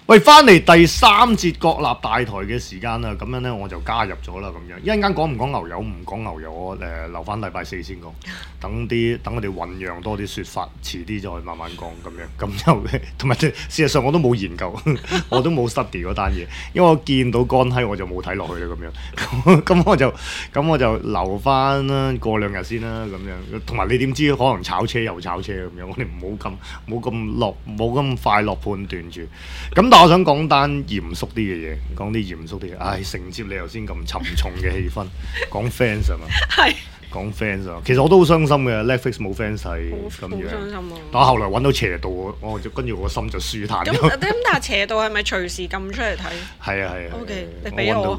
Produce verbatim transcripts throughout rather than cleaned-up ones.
喂，翻嚟第三節國立大台嘅時間啦，咁樣咧我就加入咗啦，咁樣一陣間講唔講牛油，唔講牛油，我誒、呃、留翻禮拜四先講，等啲等我哋醖釀多啲説法，遲啲再慢慢講咁樣，咁就同埋事實上我都冇研究，我都冇 study 嗰單嘢，因為我見到乾閪我就冇睇落去啦，咁樣，咁我就咁我就留翻啦，過兩日先啦，咁樣，同埋你點知可能炒車又炒車咁樣，我哋唔好咁冇咁落冇咁快樂判斷住，咁但係我想講單嚴肅啲嘅嘢，講啲嚴肅啲嘅，唉，承接你頭先咁沉重嘅氣氛，講 fans 係嘛？係講 fans 啊，其實我都好傷心嘅 ，Netflix 冇 fans 係咁樣，好傷心啊！但我後來揾到斜道，我就跟住我個心就舒坦咗。 咁咁，但係斜道係咪隨時撳出嚟睇？ 係啊係啊。 O K， 你俾我。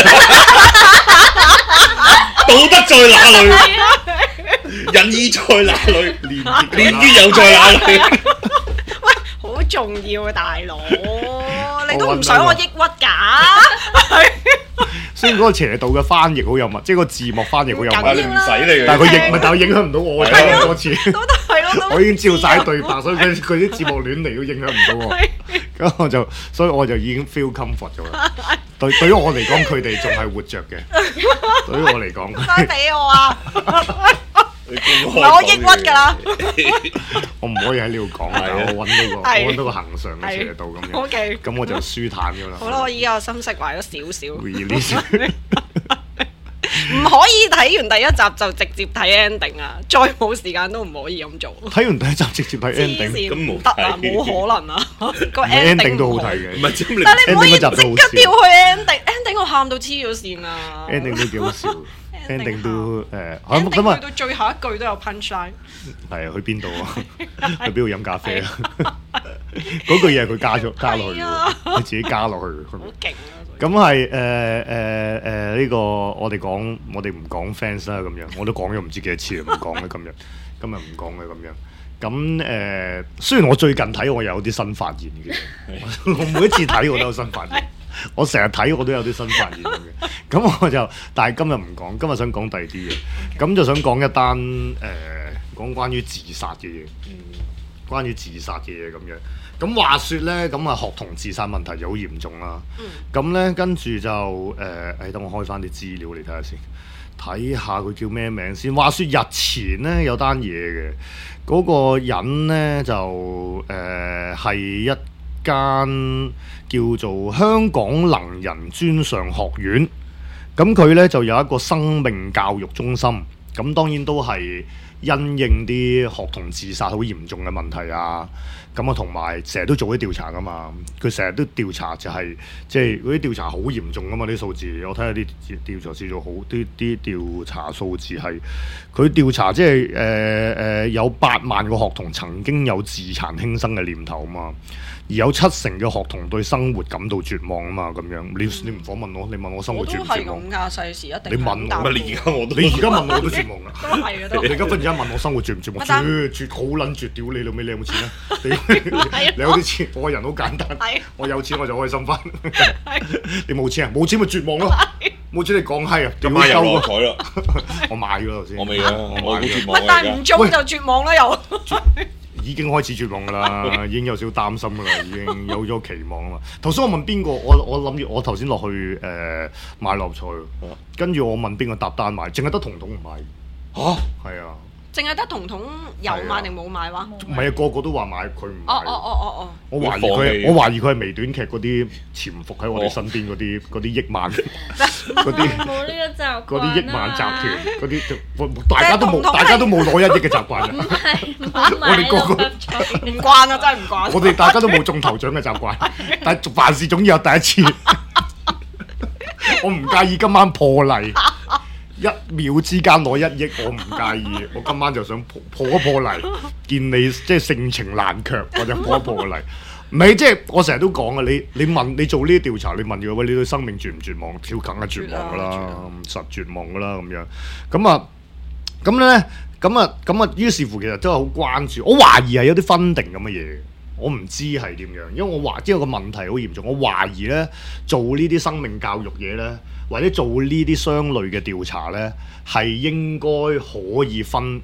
道德在哪裏？仁義在哪裏？連於有在哪裏？ 喂，好重要啊，大佬！你都唔想我抑鬱㗎？ 雖然嗰個斜道嘅翻譯好有問，即係個字幕翻譯好有問， 你唔使你嘅， 但係佢影，但係影響唔到我，睇咁多次， 都係咯， 我已經照晒對白，所以佢佢啲字幕亂嚟都影響唔到我。咁我就，所以我就已經 feel comfort 咗啦。對對於我嚟講，佢哋仲係活着嘅。對於我嚟講， 快俾我啊！唔係我抑鬱㗎啦， 我唔可以喺呢度講啊！我揾到個，我揾到個恒常嘅斜道咁樣。 O K， 咁我就舒坦咗啦。 好啦，我依家心釋懷咗少少。 release 唔可以睇完第一集就直接睇 ending 啊！再冇時間都唔可以咁做。 睇完第一集直接睇 ending， 咁冇得啊！冇可能啊！個 ending 都好睇嘅， 唔係，但係你唔可以即刻跳去 ending，ending 我喊到黐咗線啊 ！ending 都幾好笑。ending 都誒， 咁去到最後一句都有 punchline。 係啊，去邊度啊？去邊度飲咖啡啊？嗰句嘢佢加咗加落去喎，佢自己加落去。好勁啊！ 咁係誒誒誒呢個我哋講我哋唔講 fans 啦咁樣，我都講咗唔知幾多次啦，唔講啦今日，今日唔講啦咁樣。咁誒、呃，雖然我最近睇我有啲新發現嘅，我每一次睇我都有新發現。我成日睇我都有啲新發現嘅，咁我就，但係今日唔講，今日想講第二啲嘢，咁就想講一單誒、呃，講關於自殺嘅嘢，關於自殺嘅嘢咁樣。咁話説咧，咁啊學童自殺問題就好嚴重啦。咁咧跟住就誒，誒、呃、等我開翻啲資料嚟睇下先，睇下佢叫咩名先。話説日前咧有單嘢嘅，嗰、嗰個人咧就誒係、呃、一間叫做香港能人專上學院，咁佢呢就有一個生命教育中心，咁當然都係因應啲學童自殺好嚴重嘅問題啊，咁啊同埋成日都做啲調查噶嘛，佢成日都調查就係即係嗰啲調查好嚴重噶嘛啲數字，我睇下啲調查資料好啲啲調查數字係佢調查即係誒誒有八萬個學童曾經有自殘輕生嘅念頭啊嘛。而有七成嘅學童對生活感到絕望啊嘛，咁樣你你唔訪問我，你問我生活絕唔絕望？ 我都係咁㗎，世事一定。 你問我， 你而家我都你而家問我我都絕望㗎。 都係嘅都。 你而家忽然之間問我生活絕唔絕望？絕絕好撚絕，屌你老味！你有冇錢啊？你你有啲錢，我個人好簡單。我有錢我就開心翻。你冇錢啊？冇錢咪絕望咯。冇錢你講閪啊！ 今晚又落彩啦。 我買咗頭先。 我未啊，我好絕望。 但係唔中就絕望啦又。 已經開始絕望㗎啦，已經有少少擔心㗎啦，已經有咗期望啊嘛。頭先我問邊個，我我諗住我頭先落去誒、呃、買六合彩，跟住我問邊個搭單買，淨係得彤彤唔買。嚇，係啊。 淨係得彤彤有買定冇買話？ 唔係啊，個個都話買，佢唔買。 哦哦哦哦哦！ 我懷疑佢，我懷疑佢係微短劇嗰啲潛伏喺我哋身邊嗰啲嗰啲億萬嗰啲冇呢個習慣嗰啲億萬集團嗰啲，大家都冇，大家都冇攞一億嘅習慣啊！我哋個個唔慣啊，真係唔慣。 我哋大家都冇中頭獎嘅習慣，但係凡事總要有第一次。我唔介意今晚破例。一秒之間攞一億，我唔介意。我今晚就想破破一破例，見你即係性情難卻，我就破一破個例。唔係即係我成日都講啊，你你問你做呢啲調查，你問佢喂，你對生命絕唔絕望？跳梗係絕望㗎啦，實絕望㗎啦咁樣。咁啊，咁咧，咁啊，咁啊，於是乎其實真係好關注。我懷疑係有啲分定咁嘅嘢。我唔知係點樣，因為我懷知有個問題好嚴重，我懷疑咧做呢啲生命教育嘢咧，或者做呢啲相類嘅調查咧，係應該可以分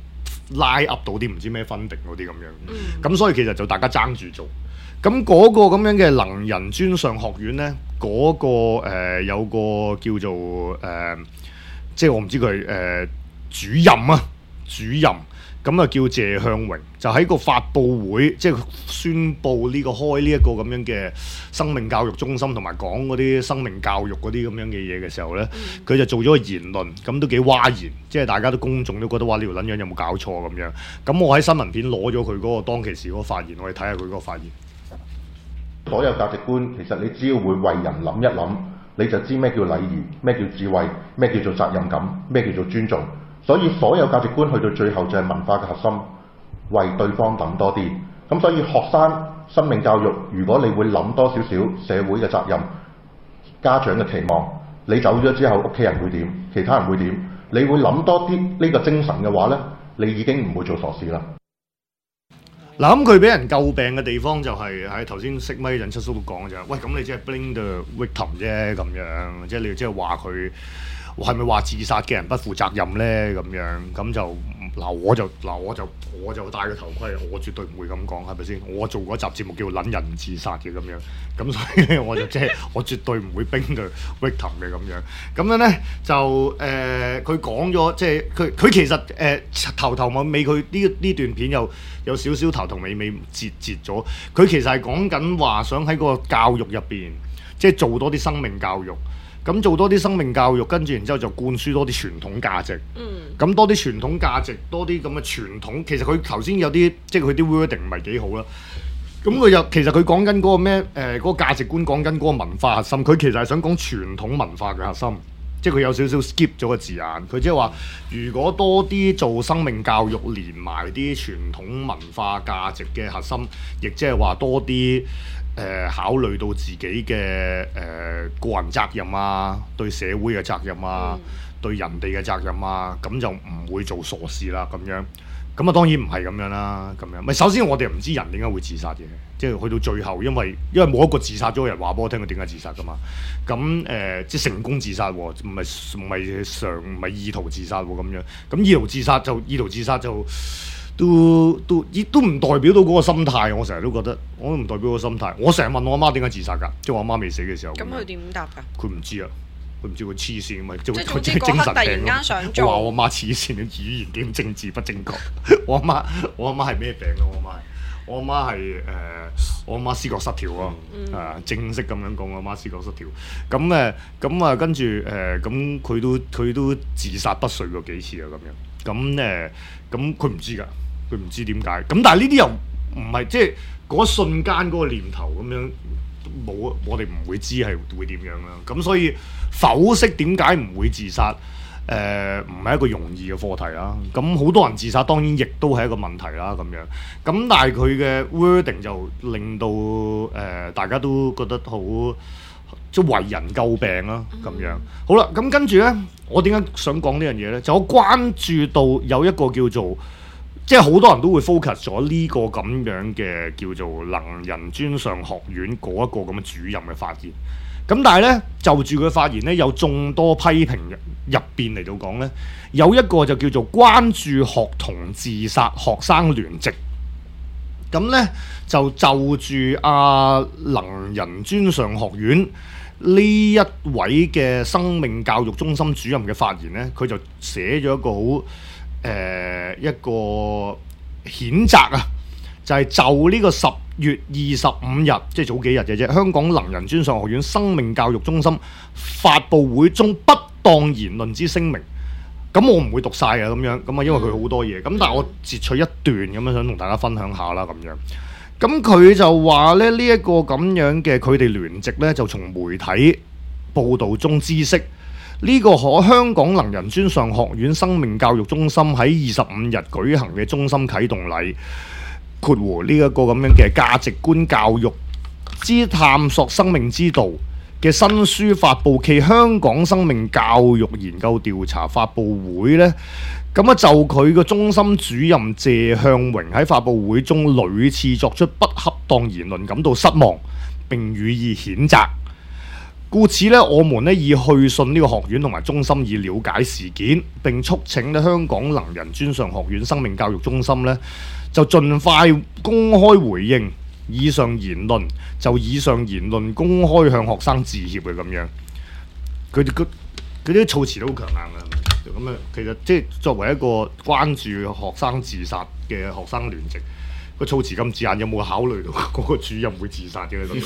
拉 up 到啲唔知咩分定嗰啲咁樣。咁、 嗯、 所以其實就大家爭住做。咁嗰個咁樣嘅能人專上學院呢，嗰、個誒、呃、有個叫做誒、呃，即係我唔知佢係誒主任啊，主任。咁啊叫謝向榮，就喺個發佈會，即係宣佈呢個開呢一個咁樣嘅生命教育中心，同埋講嗰啲生命教育嗰啲咁樣嘅嘢嘅時候呢，佢、嗯、就做咗個言論，咁都幾嘩然，即係大家都公眾都覺得哇呢條撚樣有冇搞錯咁樣。咁我喺新聞片攞咗佢嗰個當其時嗰個發言，我哋睇下佢嗰個發言。 所有價值觀其實你只要會為人諗一諗，你就知咩叫禮儀，咩叫智慧，咩叫做責任感，咩叫做尊重。所以所有價值觀去到最後就係文化嘅核心，為對方諗多啲。咁所以學生生命教育，如果你會諗多少少社會嘅責任、家長嘅期望，你走咗之後屋企人會點，其他人會點，你會諗多啲呢個精神嘅話呢，你已經唔會做傻事啦。 嗱，咁佢俾人詬病嘅地方就係喺頭先熄咪引出叔都講嘅就係，喂咁你即係 blame the victim 啫咁樣，即係你即係話佢。係咪話自殺嘅人不負責任呢？咁樣咁就嗱，我就嗱，我就我就戴個頭盔，我絕對唔會咁講，係咪先？我做嗰集節目叫撚人自殺嘅咁樣，咁所以咧我就即係我絕對唔會冰對 victim 嘅咁樣。咁樣咧就誒，佢講咗即係佢佢其實誒、呃、頭頭尾尾佢呢呢段片有有少少頭頭尾尾截截咗。佢其實係講緊話想喺個教育入邊，即係做多啲生命教育。咁做多啲生命教育，跟住然之後就灌輸多啲傳統價值。嗯。咁多啲傳統價值，多啲咁嘅傳統。其實佢頭先有啲，即係佢啲 wording 唔係幾好啦。咁佢又其實佢講緊嗰個咩？誒、呃，嗰、嗰個價值觀講緊嗰個文化核心。佢其實係想講傳統文化嘅核心。即係佢有少少 skip 咗個字眼。佢即係話，如果多啲做生命教育，連埋啲傳統文化價值嘅核心，亦即係話多啲。誒、呃、考慮到自己嘅誒、呃、個人責任啊，對社會嘅責任啊，嗯、對人哋嘅責任啊，咁就唔會做傻事啦咁樣。咁啊當然唔係咁樣啦，咁樣咪首先我哋唔知人點解會自殺嘅，即係去到最後，因為因為冇一個自殺咗嘅人話俾我聽佢點解自殺噶嘛。咁誒、呃、即係成功自殺喎，唔係唔係常唔係意圖自殺喎咁樣。咁意圖自殺就意圖自殺就。都都都唔代表到嗰個心態，我成日都覺得，我都唔代表個心態。我成日問我阿媽點解自殺㗎，即係我阿媽未死嘅時候。咁佢點答㗎？佢唔知啊，佢唔知佢黐線咪，即係佢即係精神病咯。我話我阿媽黐線，語言點政治不正確。我阿媽我阿媽係咩病啊？我阿媽我阿媽係誒我阿媽思覺失調啊，誒、呃、正式咁樣講，我阿媽思覺失調。咁誒咁啊，跟住誒咁佢都佢都自殺不遂過幾次啊，咁樣咁誒咁佢唔知㗎。佢唔知點解，咁但係呢啲又唔係即係嗰一瞬間嗰個念頭咁樣冇，我哋唔會知係會點樣啦。咁所以剖析點解唔會自殺，誒唔係一個容易嘅課題啦。咁好多人自殺當然亦都係一個問題啦。咁樣咁但係佢嘅 wording 就令到誒、呃、大家都覺得好即係為人詬病啦。咁樣好啦，咁跟住咧，我點解想講呢樣嘢咧？就我關注到有一個叫做。即係好多人都會 focus 咗呢個咁樣嘅叫做能人專上學院嗰一個咁嘅主任嘅發言，咁但係呢，就住佢發言呢，有眾多批評入邊嚟到講呢，有一個就叫做關注學童自殺學生聯席，咁呢，就就住阿能人專上學院呢一位嘅生命教育中心主任嘅發言呢，佢就寫咗一個好。誒、呃、一個譴責啊，就係、是、就呢個十月二十五日，即係早幾日嘅啫。香港能人專上學院生命教育中心發佈會中不當言論之聲明。咁我唔會讀晒啊，咁樣咁啊，因為佢好多嘢。咁但係我截取一段咁樣想同大家分享下啦，咁樣。咁佢就話咧，呢、這、一個咁樣嘅佢哋聯席咧，就從媒體報導中知悉。呢個可香港能人專上學院生命教育中心喺二十五日舉行嘅中心啟動禮，括弧呢一個咁樣嘅價值觀教育之探索生命之道嘅新書發布暨香港生命教育研究調查發布會呢，咁啊就佢個中心主任謝向榮喺發布會中屢次作出不恰當言論感到失望，並予以譴責。 故此咧，我們咧以去信呢個學院同埋中心以了解事件，並促請咧香港能仁專上學院生命教育中心咧就盡快公開回應以上言論，就以上言論公開向學生致歉嘅咁樣。佢哋佢佢啲措辭都好強硬嘅，咁啊，其實即係作為一個關注學生自殺嘅學生聯席，個措辭咁字眼，有冇考慮到嗰個主任會自殺嘅咧？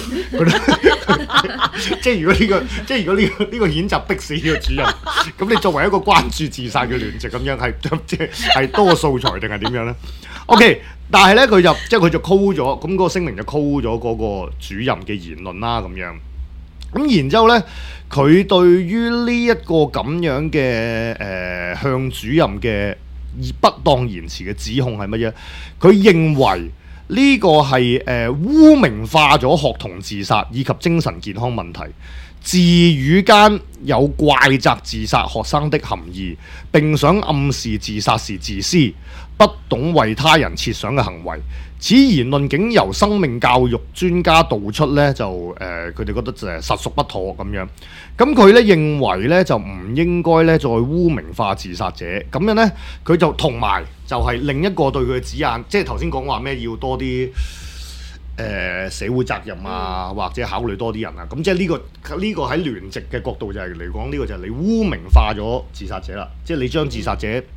即係如果呢、呢個，即係如果呢、呢個呢、呢個譴責逼死呢個主任，咁你作為一個關注自殺嘅聯席咁樣，係即係係多素材定係點樣咧 ？OK， 但係咧佢就即係佢就 call 咗，咁嗰個聲明就 call 咗嗰個主任嘅言論啦，咁樣。咁然之後咧，佢對於呢一個咁樣嘅誒、呃、向主任嘅不當言辭嘅指控係乜嘢？佢認為呢個係誒、呃、污名化咗學童自殺以及精神健康問題，字語間有怪責自殺學生的含義，並想暗示自殺是自私、不懂為他人設想嘅行為。此言論竟由生命教育專家道出呢，就誒佢哋覺得就係實屬不妥咁樣。咁佢咧認為咧就唔應該咧再污名化自殺者。咁樣咧佢就同埋就係另一個對佢嘅指引，即係頭先講話咩要多啲誒、呃、社會責任啊，或者考慮多啲人啊。咁即係呢、呢個呢、呢個喺聯席嘅角度就係嚟講，呢個就係你污名化咗自殺者啦。即係你將自殺者誒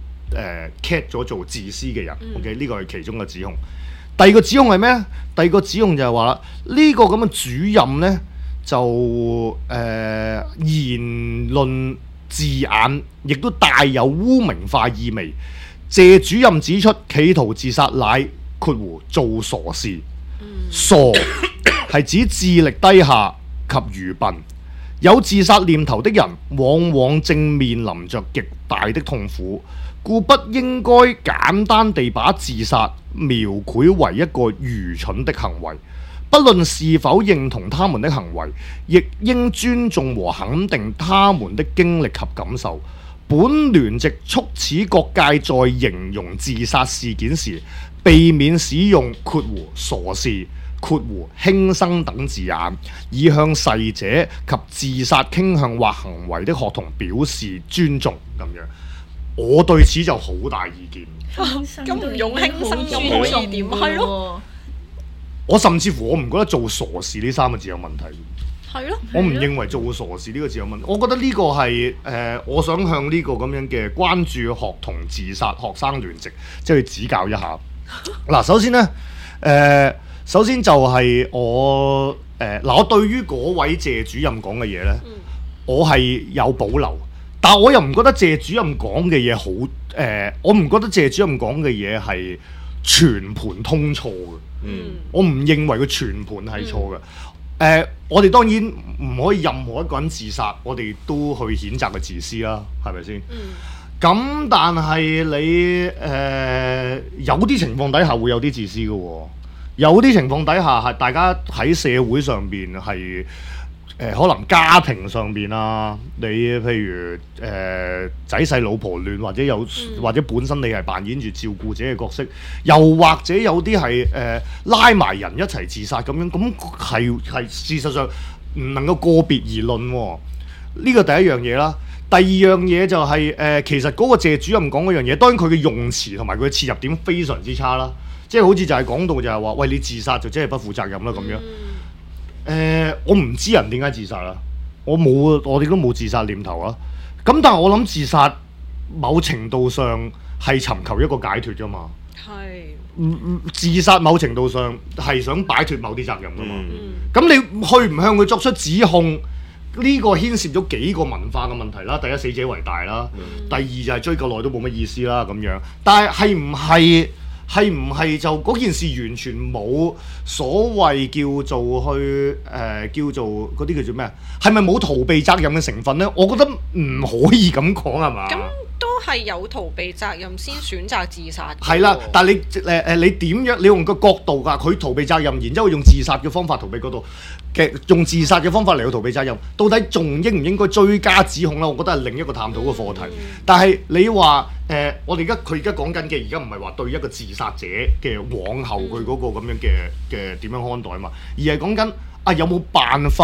cat 咗做自私嘅人。嗯、OK， 呢個係其中嘅指控。第二個指控係咩？第二個指控就係話啦，呢、呢個咁嘅主任呢，就誒、呃、言論字眼，亦都帶有污名化意味。謝主任指出，企圖自殺乃括弧做傻事，傻係指智力低下及愚笨。有自殺念頭的人，往往正面臨着極大的痛苦，故不應該簡單地把自殺描繪為一個愚蠢的行為。不論是否認同他們的行為，亦應尊重和肯定他們的經歷及感受。本聯席促使各界在形容自殺事件時，避免使用括弧傻事、括弧輕生等字眼，以向逝者及自殺傾向或行為的學童表示尊重。咁樣，我對此就好大意見。 咁唔用輕生咁可以點？係咯。 我甚至乎我唔覺得做傻事呢三個字有問題。 係咯。 我唔認為做傻事呢個字有問題。我覺得呢個係誒、呃，我想向呢個咁樣嘅關注學童自殺學生聯席，即係去指教一下。嗱，首先呢，誒、呃，首先就係我誒嗱、呃，我對於嗰位謝主任講嘅嘢呢，嗯、我係有保留，但我又唔覺得謝主任講嘅嘢好誒，我唔覺得謝主任講嘅嘢係全盤通錯嘅。嗯，我唔認為佢全盤係錯嘅。誒、嗯呃，我哋當然唔可以任何一個人自殺，我哋都去譴責佢自私啦，係咪先？嗯。咁但係你誒、呃、有啲情況底下會有啲自私嘅喎、哦，有啲情況底下係大家喺社會上邊係誒可能家庭上邊啊，你譬如誒仔細老婆亂，或者有、嗯、或者本身你係扮演住照顧者嘅角色，又或者有啲係誒拉埋人一齊自殺咁樣，咁係係事實上唔能夠個別而論喎、哦。呢、這個第一樣嘢啦。第二樣嘢就係、是、誒、呃，其實嗰個謝主任講嗰樣嘢，當然佢嘅用詞同埋佢嘅切入點非常之差啦，即係好似就係講到就係話，喂，你自殺就真係不負責任啦咁樣。誒、呃，我唔知人點解自殺啦，我冇，我哋都冇自殺念頭啊。咁但係我諗自殺某程度上係尋求一個解脫㗎嘛。係是。嗯嗯，自殺某程度上係想擺脫某啲責任㗎嘛。咁、嗯、你去唔向佢作出指控？呢個牽涉咗幾個文化嘅問題啦。第一，死者為大啦；嗯、第二就係追究耐都冇乜意思啦咁樣。但係係唔係係唔係就嗰件事完全冇所謂叫做去誒、呃、叫做嗰啲叫做咩啊？係咪冇逃避責任嘅成分呢？我覺得唔可以咁講係嘛？咁都係有逃避責任先選擇自殺。係啦，但係你誒誒、呃、你點樣？你用個角度㗎，佢逃避責任，然之後用自殺嘅方法逃避嗰度。嘅用自殺嘅方法嚟到逃避責任，到底仲應唔應該追加指控咧？我覺得係另一個探討嘅課題。嗯、但係你話誒、呃，我哋而家佢而家講緊嘅，而家唔係話對一個自殺者嘅往後佢嗰個咁樣嘅嘅點樣看待嘛，而係講緊啊有冇辦法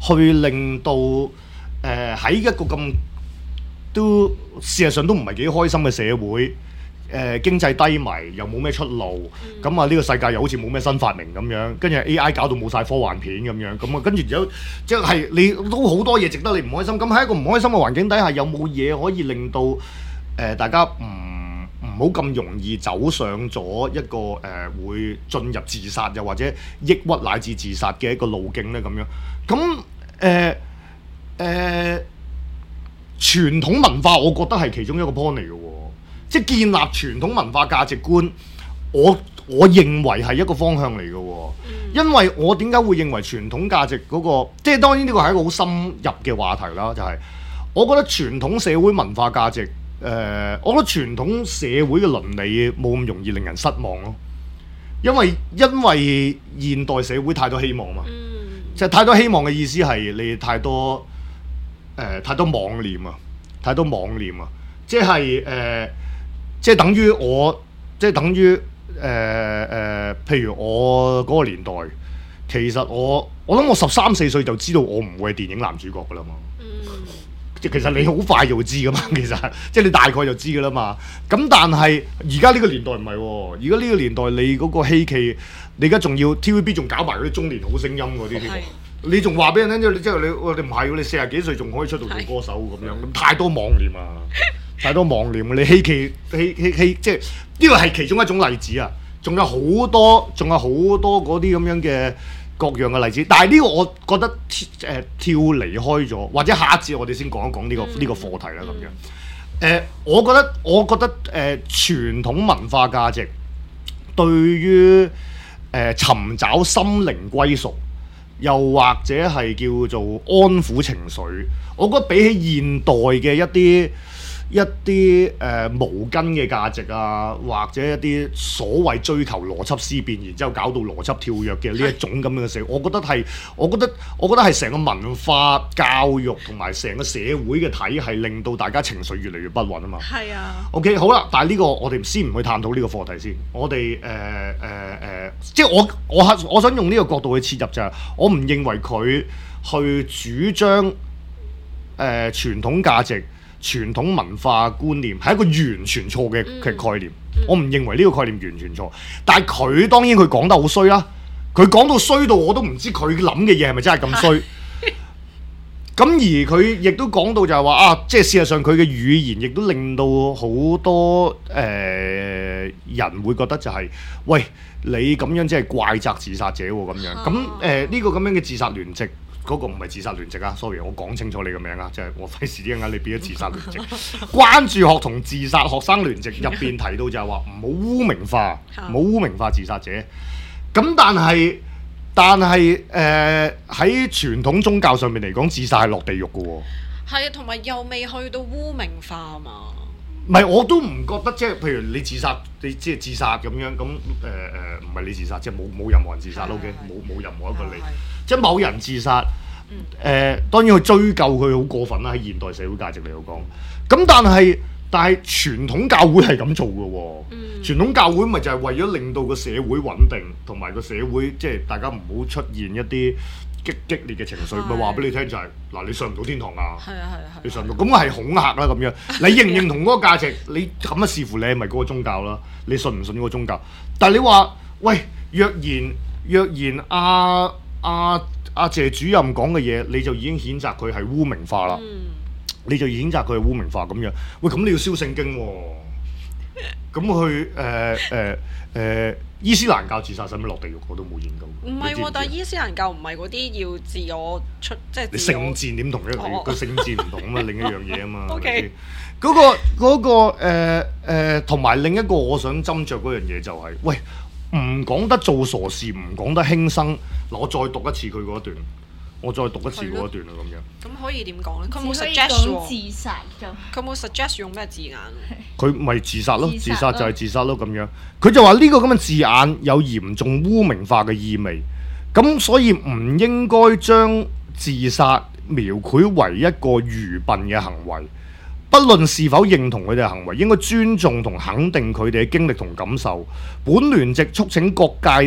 去令到誒喺、呃、一個咁都事實上都唔係幾開心嘅社會，誒、呃、經濟低迷又冇咩出路，咁啊呢個世界又好似冇咩新發明咁樣，跟住 A I 搞到冇晒科幻片咁樣，咁啊跟住有即係你都好多嘢值得你唔開心。咁喺一個唔開心嘅環境底下，有冇嘢可以令到誒、呃、大家唔唔好咁容易走上咗一個誒、呃、會進入自殺又或者抑鬱乃至自殺嘅一個路徑咧？咁樣咁誒誒傳統文化，我覺得係其中一個 point 嚟嘅喎，即係建立傳統文化價值觀，我我認為係一個方向嚟嘅喎。因為我點解會認為傳統價值嗰、嗰個，即係當然呢個係一個好深入嘅話題啦，就係、係、我覺得傳統社會文化價值。誒、呃，我覺得傳統社會嘅倫理冇咁容易令人失望咯，因為因為現代社會太多希望嘛，即係、嗯、太多希望嘅意思係你太多誒、呃、太多妄念啊，太多妄念啊，即係誒、呃，即係等於我，即係等於誒誒、呃呃，譬如我嗰個年代，其實我我諗我十三四歲就知道我唔會係電影男主角噶啦嘛。其實你好快就會知噶嘛，其實即係你大概就知噶啦嘛。咁但係而家呢個年代唔係喎，而家呢個年代你嗰個希冀，你而家仲要 T V B 仲搞埋嗰啲中年好聲音嗰啲添，你仲話俾人聽，即係即係你我哋唔係喎，你四十幾歲仲可以出道做歌手咁樣，咁太多妄念啊，太多妄念，你希冀希希希即係呢個係其中一種例子啊，仲有好多，仲有好多嗰啲咁樣嘅。各樣嘅例子，但係呢個我覺得誒、呃、跳離開咗，或者下一節我哋先講一講呢、呢個呢、嗯、個課題啦咁樣。誒、呃，我覺得我覺得誒、呃、傳統文化價值對於誒、呃、尋找心靈歸屬，又或者係叫做安撫情緒，我覺得比起現代嘅一啲一啲誒、呃、無根嘅價值啊，或者一啲所謂追求邏輯思辨，然之後搞到邏輯跳躍嘅呢一種咁樣嘅社會，我覺得係，我覺得我覺得係成個文化教育同埋成個社會嘅體系，令到大家情緒越嚟越不穩啊嘛。係啊。OK， 好啦，但係呢個我哋先唔去探討呢個課題先，我哋誒誒誒，即係我我我想用呢個角度去切入就係、是，我唔認為佢去主張誒、呃、傳統價值。傳統文化觀念係一個完全錯嘅嘅概念，嗯嗯、我唔認為呢個概念完全錯。但係佢當然佢講得好衰啦，佢講到衰到我都唔知佢諗嘅嘢係咪真係咁衰。咁而佢亦都講到就係話啊，即係事實上佢嘅語言亦都令到好多誒、呃、人會覺得就係、是，喂，你咁樣即係怪責自殺者喎咁樣。咁誒呢個咁樣嘅自殺聯席。嗰個唔係自殺聯席啊 ，sorry， 我講清楚你個名啊，即係我費事啲啊，你變咗自殺聯席。關注學同自殺學生聯席入邊提到就係話唔好污名化，唔好污名化自殺者。咁但係但係誒喺傳統宗教上面嚟講，自殺係落地獄嘅喎。 係啊，同埋又未去到污名化啊嘛。 唔係，我都唔覺得即係，譬如你自殺，你即係自殺咁樣，咁誒誒，唔係你自殺，即係冇冇任何人自殺 ，OK，冇冇任何一個你，即係某人自殺，誒、呃、當然去追究佢好過分啦，喺現代社會價值嚟講。咁但係但係傳統教會係咁做嘅喎，嗯、傳統教會咪就係為咗令到個社會穩定，同埋個社會即係大家唔好出現一啲激激烈嘅情緒，咪話俾你聽就係、是、嗱，你上唔到天堂啊！係啊係啊，你上唔到，咁係恐嚇啦咁樣。你認唔認同嗰個價值？你咁啊視乎你係咪嗰個宗教啦？你信唔信嗰個宗教？但係你話喂，若然若然阿阿阿謝主任講嘅嘢，你就已經譴責佢係污名化啦。嗯、你就譴責佢係污名化咁樣。喂，咁你要燒聖經喎、哦？咁去誒誒誒伊斯蘭教自殺使唔使落地獄？我都冇研究。唔係喎，但係伊斯蘭教唔係嗰啲要自我出，即係你聖戰點同一個個聖戰唔同啊嘛，另一樣嘢啊嘛。O K，嗰個嗰個誒誒同埋另一個我想斟酌嗰樣嘢就係、是，喂，唔講得做傻事，唔講得輕生。嗱，我再讀一次佢嗰一段。我再讀一次嗰一段啦，咁樣。咁可以點講咧？佢冇 suggest 喎。自殺咁。佢冇 suggest 用咩字眼？佢咪自殺咯，自殺就係自殺咯，咁樣。佢就話呢個咁嘅字眼有嚴重污名化嘅意味，咁所以唔應該將自殺描繪為一個愚笨嘅行為。不論是否認同佢哋嘅行為，應該尊重同肯定佢哋嘅經歷同感受。本聯席促請各界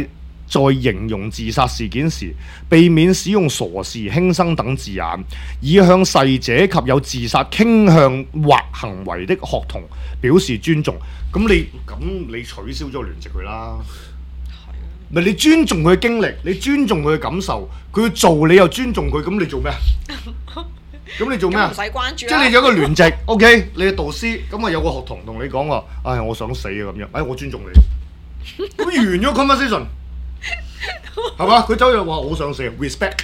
在形容自殺事件時，避免使用傻事、輕生等字眼，以向逝者及有自殺傾向或行為的學童表示尊重。咁你咁你取消咗聯席佢啦。咪你尊重佢嘅經歷，你尊重佢嘅感受，佢要做你又尊重佢，咁你做咩啊？咁你做咩啊？ 唔使關注啦。 即係你有個聯席，OK， 你係導師，咁啊有個學童同你講話，唉，我想死啊咁樣，唉，我尊重你，咁完咗 conversation， 係嘛？佢走去話我想死 ，respect，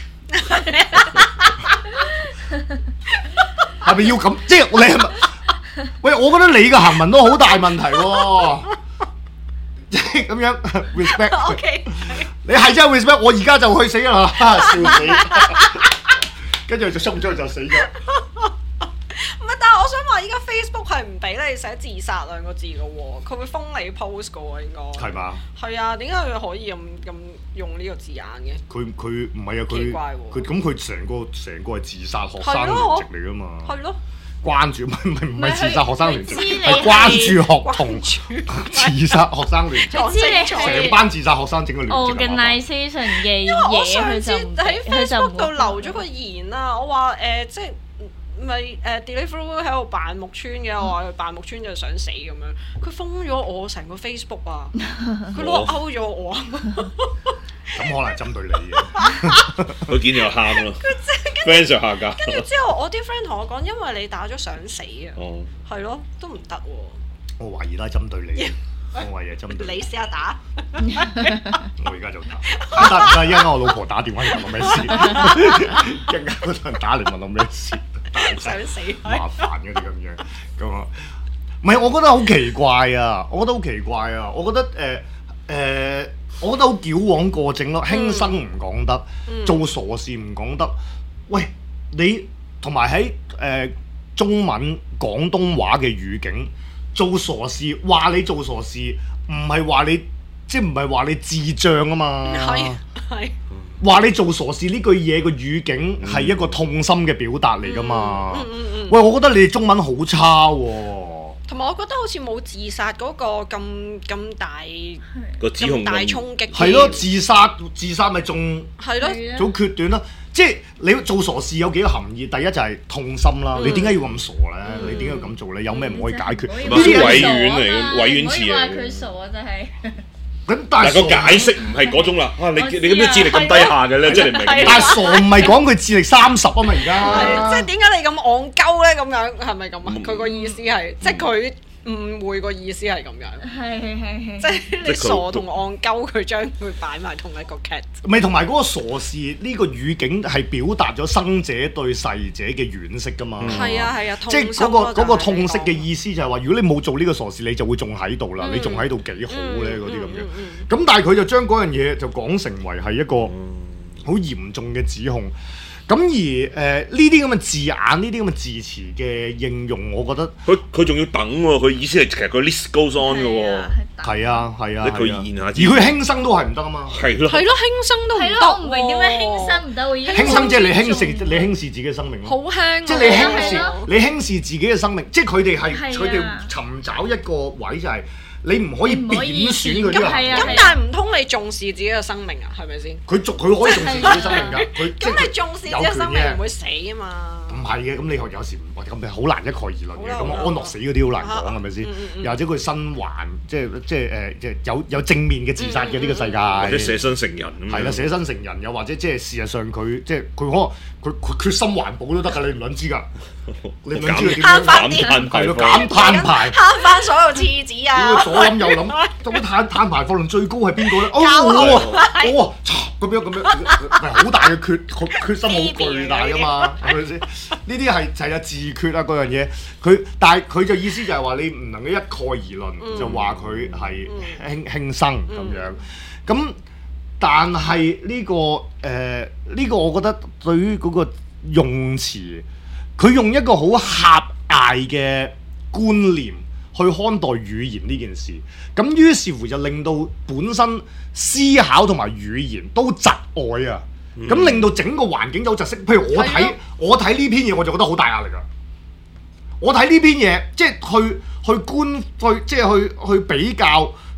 係咪要咁？即係你係咪？喂，我覺得你嘅行文都好大問題喎。即係咁樣 respect， OK， 你係真係 respect， 我而家就去死啦，笑死，跟住就衝出去就死咗。 唔係，但係我想話，依家 Facebook 係唔俾你寫自殺兩個字嘅喎，佢會封你 post 嘅喎，應該係嘛？ 係啊，點解佢可以咁咁用呢個字眼嘅？ 佢佢唔係啊， 奇怪喎佢佢咁佢成個成個係自殺學生聯席嚟㗎嘛？ 係咯。 關注唔係唔係唔係自殺學生聯席， 係係關注學童自殺學生聯席， 知你係成班自殺學生整個聯席。 organisation 嘅因為我嘢， 上次佢就唔喺佢就 Facebook 唔度留咗個言啦，我話誒、呃、即係咪誒 Deliveroo 喺度扮木村嘅，我話佢扮木村就想死咁樣，佢封咗我成個 Facebook 啊，佢攞勾咗我啊。 咁可能針對你嘅， 佢見就喊咯，friend 上下架。 跟住之後，我啲 friend 同我講，因為你打咗想死啊， 哦， 係咯，都唔得喎。 我懷疑都係針對你，我懷疑係針對你試下打， 我而家就打，得唔得？一陣間我老婆打電話嚟問我咩事，一陣間嗰陣打嚟問我咩事， 想死麻煩嗰啲咁樣，咁啊，唔係，我覺得好奇怪啊！我覺得好奇怪啊！我覺得誒誒。呃呃我覺得好矯枉過正咯，輕生唔講得， 嗯、 做傻事唔講得。喂，你同埋喺誒中文廣東話嘅語境做傻事，話你做傻事，唔係話你即係唔係話你智障啊嘛？ 係係話你做傻事呢句嘢個語境係一個痛心嘅表達嚟㗎嘛？ 嗯嗯嗯嗯、 喂，我覺得你哋中文好差喎、啊。 同埋我覺得好似冇自殺嗰個咁咁大個指控咁大衝擊。 係咯，自殺自殺咪仲係咯， 早決斷啦。即係你做傻事有幾個含義？第一就係痛心啦， 嗯、 你點解要咁傻咧？ 嗯、 你點解要咁做咧？有咩唔可以解決？ 呢啲係委婉嚟嘅，委婉詞嚟嘅。 唔可以話佢傻啊，真係。 咁但係個解釋唔係嗰種啦。啊，你你咁樣智力咁低下嘅咧，即係你唔明。 但係傻唔係講佢智力三十啊嘛，而家。 即係點解你咁戇鳩咧？咁樣係咪咁啊？佢個意思係，即係佢。誤會個意思係咁樣， 係係係， 即係你傻同戇鳩，佢將佢擺埋同一個 cat。 咪同埋嗰個傻事呢個語境係表達咗生者對逝者嘅惋惜㗎嘛。 係啊係啊， 即係嗰個嗰個痛惜嘅意思就係話，如果你冇做呢個傻事，你就會仲喺度啦，你仲喺度幾好咧嗰啲咁樣。咁但係佢就將嗰樣嘢就講成為係一個好嚴重嘅指控。咁而誒呢啲咁嘅字眼，呢啲咁嘅字詞嘅應用，我覺得佢佢仲要等喎，佢意思係其實佢 list goes on 嘅喎。 係啊係啊， 佢言下而佢輕生都係唔得啊嘛。 係咯係咯，輕生都唔得。 我唔明點解輕生唔得喎？ 輕生即係你輕視你輕視自己嘅生命咯。 好輕， 即係你輕視你輕視自己嘅生命，即係佢哋係佢哋啊尋找一個位就係。你唔可以貶損佢呢個行為。 咁但係唔通你重視自己嘅生命啊？係咪先？ 佢重佢可以重視自己生命㗎。佢咁你重視自己嘅生命唔會死啊嘛？ 唔係嘅，咁你有時唔咁好難一概而論嘅。咁安樂死嗰啲好難講係咪先？又或者佢生還，即係即係誒，即係有有正面嘅自殺嘅呢個世界。 或者捨身成人咁樣。 係啦，捨身成人，又或者即係事實上佢即係佢可能佢佢決心環保都得㗎，你唔撚知㗎。你唔撚知佢點樣減碳排放？ 減碳排， 慳翻所有廁紙啊！ 左諗右諗，咁碳碳排放量最高係邊個咧？哦，哦，咁樣咁樣，係好大嘅決決心，好巨大㗎嘛，係咪先？呢啲係就係自決啊嗰樣嘢。佢但係佢就意思就係話你唔能夠一概而論，就話佢係輕輕生咁樣。咁但係呢個誒呢個，我覺得對於嗰個用詞，佢用一個好狹隘嘅觀念去看待語言呢件事，咁於是乎就令到本身思考同埋語言都窒礙啊！咁、嗯、令到整個環境有窒息。譬如我睇的我睇呢篇嘢，我就覺得好大壓力啊！我睇呢篇嘢，即係去去觀去即係去去比較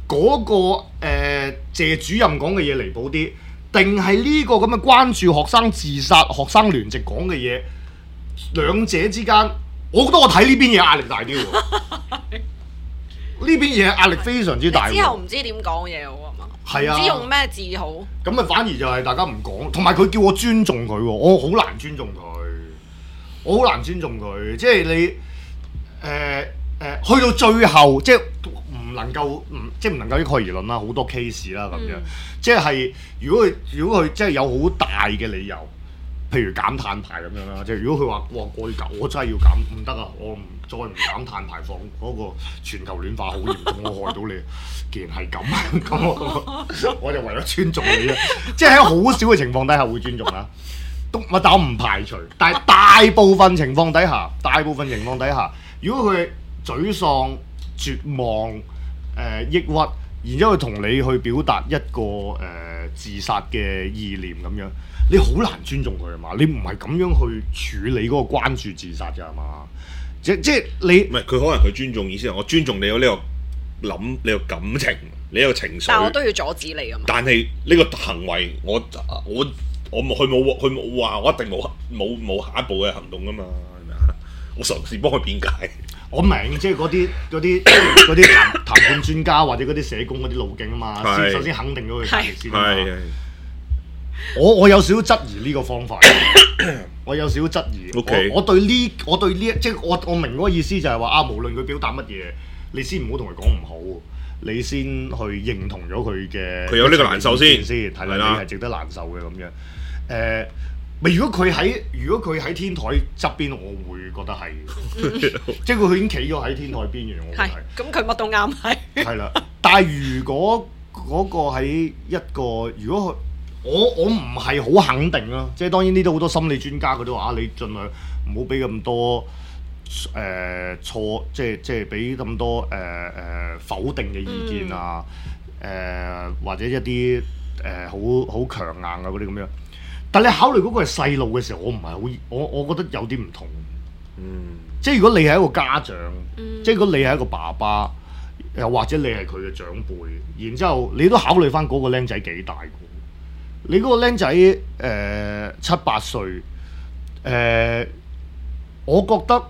嗰、個誒、呃、謝主任講嘅嘢離譜啲，定係呢個咁嘅關注學生自殺、學生聯席講嘅嘢，兩者之間，我覺得我睇呢邊嘢壓力大啲喎。呢邊嘢壓力非常之大。 之後唔知點講嘢好啊嘛， 係啊， 唔知用咩字好。 咁啊，反而就係大家唔講，同埋佢叫我尊重佢喎，我好難尊重佢，我好難尊重佢，即係你誒誒、呃呃、去到最後，即係唔能夠唔即係唔能夠一概而論啦，好多 case 啦咁樣，嗯、即係如果佢如果佢即係有好大嘅理由。譬如減碳排咁樣啦，即係如果佢話哇我要減，我真係要減，唔得啊！我唔再唔減碳排放，嗰、嗰個全球暖化好嚴重，我害到你。既然係咁，咁我我就為咗尊重你啦，即係喺好少嘅情況底下會尊重啦。都咪但我唔排除，但係大部分情況底下，大部分情況底下，如果佢沮喪、絕望、誒、呃、抑鬱，然之後同你去表達一個誒、呃、自殺嘅意念咁樣。你好難尊重佢啊嘛！你唔係咁樣去處理嗰個關注自殺㗎嘛？即即你唔係佢可能佢尊重意思係我尊重你有呢個諗你個感情，你有個情緒。 但係我都要阻止你啊嘛！ 但係呢個行為，我我我冇佢冇佢冇話我一定冇冇冇下一步嘅行動㗎嘛？係咪啊？我嘗試幫佢辯解。 我明，即係嗰啲嗰啲嗰啲談談判專家或者嗰啲社工嗰啲路徑啊嘛。先首先肯定咗佢價值先啊嘛。我我有少少質疑呢個方法，我有少少質疑。 Okay. 我我對呢我對呢即係我我明嗰個意思就係話啊，無論佢表達乜嘢，你先唔好同佢講唔好，你先去認同咗佢嘅。 佢有呢個難受先， 先係啦，你係值得難受嘅咁樣。誒、呃，咪如果佢喺如果佢喺天台側邊，我會覺得係，即係佢已經企咗喺天台邊緣，我覺得係。 咁佢乜都啱係。係啦，但係如果嗰個喺一個如果佢。我我唔係好肯定啦，即係當然呢度好多心理專家佢都話啊，你盡量唔好俾咁多誒、呃、錯，即係即係俾咁多誒誒、呃、否定嘅意見啊，誒、呃、或者一啲誒好好強硬啊嗰啲咁樣。但係你考慮嗰個係細路嘅時候，我唔係好，我我覺得有啲唔同。嗯，即係如果你係一個家長，嗯、即係如果你係一個爸爸，又或者你係佢嘅長輩，然之後你都考慮翻嗰個僆仔幾大個。你嗰個僆仔誒七八歲，誒、呃，我覺得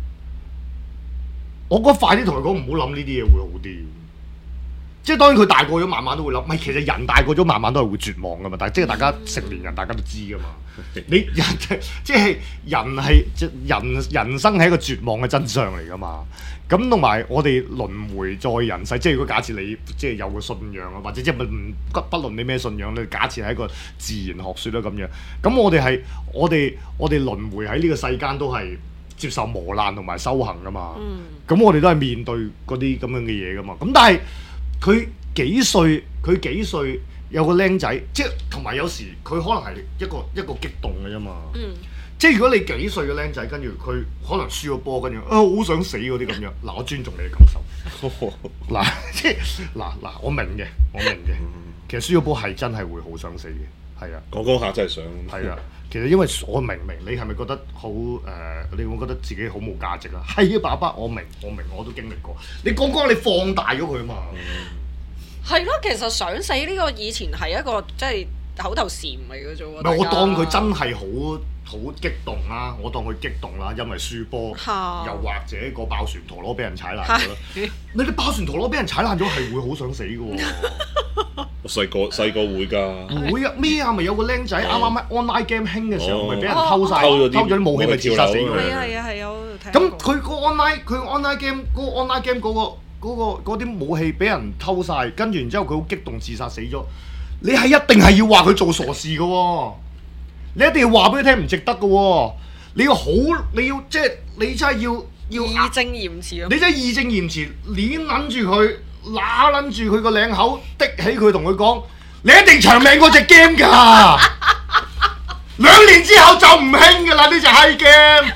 我覺得快啲同佢講唔好諗呢啲嘢會好啲。即係當然佢大個咗，慢慢都會諗。唔係，其實人大個咗，慢慢都係會絕望噶嘛。但係即係大家成年人，大家都知噶嘛。你人即係人係人人生係一個絕望嘅真相嚟噶嘛。咁同埋我哋輪迴在人世，即係如果假設你即係有個信仰啊，或者即係唔不不論你咩信仰咧，假設係一個自然學説啦咁樣。咁我哋係我哋我哋輪迴喺呢個世間都係接受磨難同埋修行噶嘛。咁、嗯、我哋都係面對嗰啲咁樣嘅嘢噶嘛。咁但係佢幾歲？佢幾歲有個僆仔，即係同埋有時佢可能係一個一個激動嘅啫嘛。嗯、即係如果你幾歲嘅僆仔，跟住佢可能輸咗波，跟住啊好想死嗰啲咁樣。嗱，我尊重你嘅感受。嗱，即係嗱嗱，我明嘅，我明嘅。其實輸咗波係真係會好想死嘅，係啊。 講講下真係想。係啊，其實因為我明明，你係咪覺得好誒、呃？你會覺得自己好冇價值啊？係啊，爸爸，我明，我明，我都經歷過。你講講你放大咗佢啊嘛。 係咯、嗯，其實想死呢個以前係一個即係口頭禪嚟嘅啫喎。唔係， 我當佢真係好好激動啦，我當佢激動啦，因為輸波， 哈又或者個爆旋陀螺俾人踩爛咗啦。你啲爆旋陀螺俾人踩爛咗係會好想死嘅喎。 我細個細個會㗎。 會啊咩啊？咪有個僆仔啱啱喺 online game 興嘅時候，咪俾、哦、人偷晒， 偷咗啲武器，咪自殺死佢。 係啊係啊係啊！ 咁佢個 online 佢 online game 嗰個 online game 嗰、嗰個。嗰、嗰個嗰啲武器俾人偷晒，跟住然之後佢好激動自殺死咗。你係一定係要話佢做傻事嘅喎，你一定要話俾佢聽唔值得嘅喎。你要好，你要即係你真係要要義正嚴辭啊！ 你真係義正嚴辭，攣撚住佢，揦撚住佢個領口，的起佢同佢講：你一定長命過隻 game 㗎。兩年之後就唔興㗎啦，呢隻閪 game。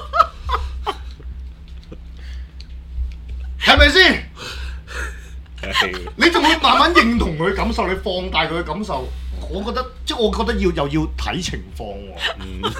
係咪先？你仲會慢慢認同佢嘅感受，你放大佢嘅感受。我覺得即係我覺得要又要睇情況喎。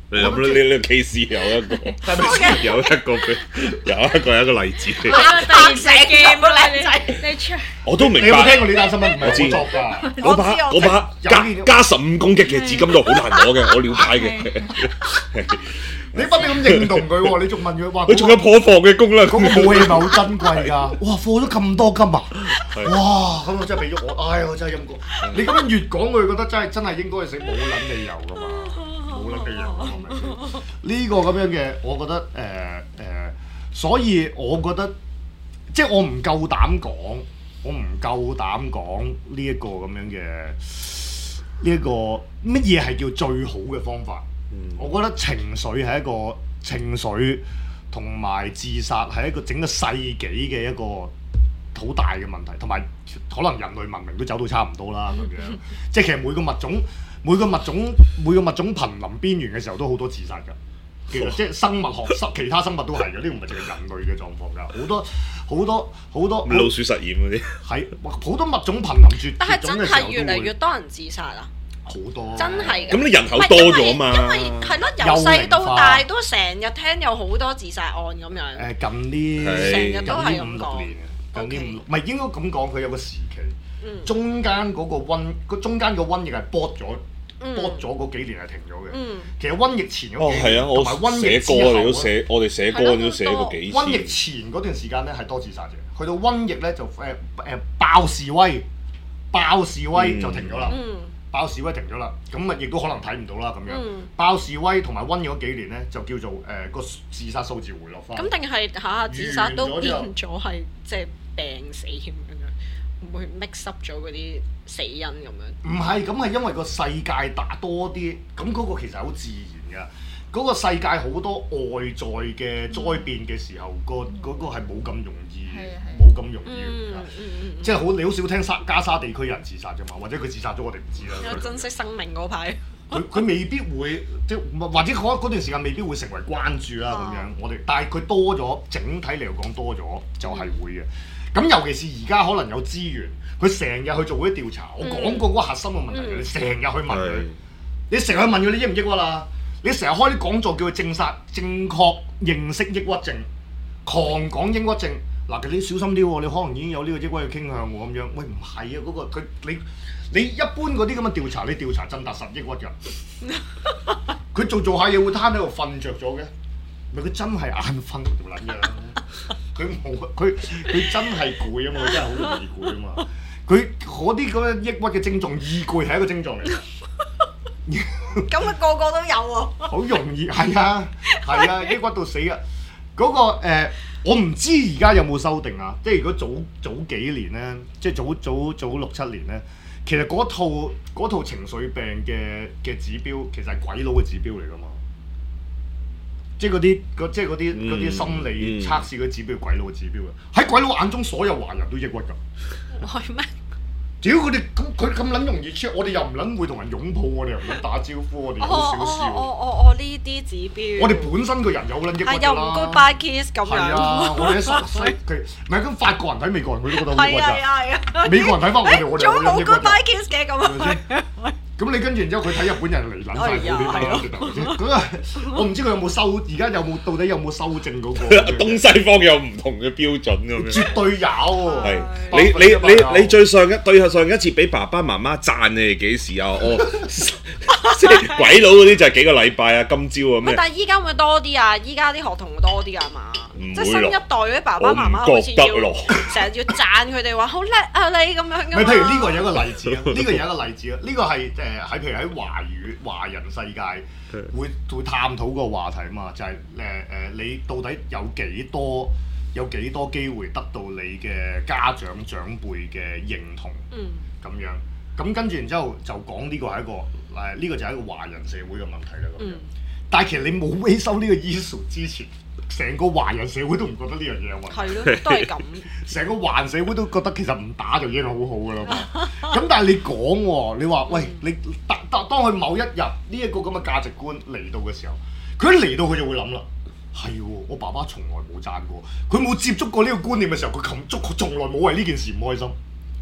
你諗呢呢個 case 有一個，有一個佢有一個有一個例子。 我突然成嘅個靚仔， 你出我都明你有冇聽白。 過呢單新聞？唔係我知我作㗎。 嗰把嗰把加加十五公擊嘅紙巾都好難攞嘅，我了解嘅。 你不斷咁認同佢喎，你仲問佢話佢仲有破防嘅功能。 嗰個武器咪好珍貴㗎？哇，貨咗咁多金啊！ 係哇，咁我真係俾咗我，唉，我真係陰公。你咁樣越講，佢覺得真係真係應該係食冇撚理由㗎嘛，冇撚理由㗎係咪先？呢個咁樣嘅，我覺得誒誒、呃呃，所以我覺得即係我唔夠膽講，我唔夠膽講呢一個咁樣嘅呢一個乜嘢係叫最好嘅方法。我覺得情緒係一個情緒，同埋自殺係一個整個世紀嘅一個好大嘅問題，同埋可能人類文明都走到差唔多啦咁樣。即係其實每個物種、每個物種、每個物種瀕臨邊緣嘅時候都好多自殺㗎。其實即係生物學、生其他生物都係嘅，呢個唔係淨係人類嘅狀況㗎，好多好多好多老鼠實驗嗰啲係好多物種瀕臨絕但係真絕種嘅時候係越嚟越都多人自殺啊！ 會好多。 真係㗎。 咁你人口多咗嘛？ 因為係咯，由細到大都成日聽有好多自殺案咁樣。 誒近呢係成日都係近呢五六咁講年嘅，近呢 OK 五唔係應該咁講，佢有個時期， 嗯中間嗰個瘟，個中間個瘟疫係波咗， 嗯波咗嗰幾年係停咗嘅。 嗯其實瘟疫前哦嗰幾係啊，我年同埋瘟疫之寫歌我哋都後， 寫，我哋寫歌都寫過幾次。 瘟疫前嗰段時間咧係多自殺嘅，去到瘟疫咧就誒誒爆示威，爆示威就停咗啦。 嗯爆示威停咗啦，咁啊亦都可能睇唔到啦咁樣。 嗯爆示威同埋瘟疫嗰幾年咧，就叫做誒個、自殺數字回落翻。 咁定係下下自殺都變完咗之後咗係即係病死咁樣，會 mix up 咗嗰啲死因咁樣。 唔係，咁係因為個世界打多啲，咁嗰個其實係好自然㗎。嗰、個世界好多外在嘅災變嘅時候，個嗰、個係冇咁容易， 係啊係啊冇咁容易嗯㗎。 嗯嗯即係好，你好少聽沙加沙地區有人自殺啫嘛，或者佢自殺咗我哋唔知嗯，有啦。 珍惜生命嗰排。 佢佢未必會即係或者嗰嗰段時間未必會成為關注啦咁樣啊。 我哋但係佢多咗，整體嚟講多咗就係會嘅。咁尤其是而家可能有資源，佢成日去做嗰啲調查。我講過嗰個核心嘅問題， 嗯你成日去問佢係， 你成日去問佢，你抑唔抑鬱啦？你成日開啲講座叫佢正殺正確認識抑鬱症，狂講抑鬱症。嗱，你小心啲喎，你可能已經有呢個抑鬱嘅傾向喎咁樣。喂，唔係啊，嗰、個佢你你一般嗰啲咁嘅調查，你調查真達實抑鬱㗎。佢做做下嘢會攤喺度瞓着咗嘅，咪佢真係眼瞓條撚樣。佢冇佢佢真係攰啊嘛，佢真係好容易攰啊嘛。佢嗰啲咁嘅抑鬱嘅症狀，易攰係一個症狀嚟㗎。 咁啊個個都有喎。 好容易係啊係啊，抑鬱到死啊！嗰、個、呃、我唔知而家有冇修訂啊？即係如果早早幾年咧，即係早早早六七年咧，其實嗰套嗰套情緒病嘅嘅指標，其實係鬼佬嘅指標嚟㗎嘛。即係嗰啲嗰即係嗰啲嗰啲心理測試嗰啲指標，鬼佬嘅指標啊！喺鬼佬眼中，所有華人都抑鬱㗎。 係咩？ 屌佢哋咁佢咁撚容易出，我哋又唔撚會同人擁抱，我哋又唔撚打招呼，我哋哦好少哦笑。 哦哦哦呢啲指標。 我哋本身個人有撚抑鬱係又唔㗎啦。 goodbye kiss 咁係樣。 啊，我哋喺西佢唔係咁法國人睇美國人，佢都覺得好抑鬱係啊係㗎。 啊係啊。 美國人睇翻我哋，我哋早冇好撚抑鬱 goodbye 㗎。 kiss 嘅咁係咪啊。 先？咁你跟住然之後，佢睇日本人嚟撚晒哎呀嗰係咯啲啦，咁啊，我唔知佢有冇修，而家有冇到底有冇修正嗰個？ 東西方有唔同嘅標準咁樣。 絕對有喎。 係百你分之百有你你你最上一對上一次俾爸爸媽媽讚你係幾時啊？哦，即係鬼佬嗰啲就係幾個禮拜啊，今朝啊唔係咩？ 但係依家會多啲啊！依家啲學童會多啲㗎嘛， 唔會即係新一代嗰啲爸爸媽媽我唔好似要覺得咯成日要讚佢哋話好叻啊你咁樣㗎嘛。 咪譬如呢個有一個例子啊，呢個有一個例子啊，呢個係誒喺譬如喺華語華人世界會會探討個話題啊嘛，就係誒誒你到底有幾多有幾多機會得到你嘅家長長輩嘅認同嗯咁樣，咁跟住然之後就講呢個係一個誒呢個就係一個華人社會嘅問題啦咁樣。 嗯但係其實你冇 raise 收呢個 issue 之前，成個華人社會都唔覺得呢樣嘢有問題。 係咯，都係咁。 成個環社會都覺得其實唔打就已經好好噶啦嘛。咁但係你講喎，你話喂，你當當當佢某一日呢一個咁嘅價值觀嚟到嘅時候，佢一嚟到佢就會諗啦，係喎，我爸爸從來冇讚過，佢冇接觸過呢個觀念嘅時候，佢冚足佢從來冇為呢件事唔開心。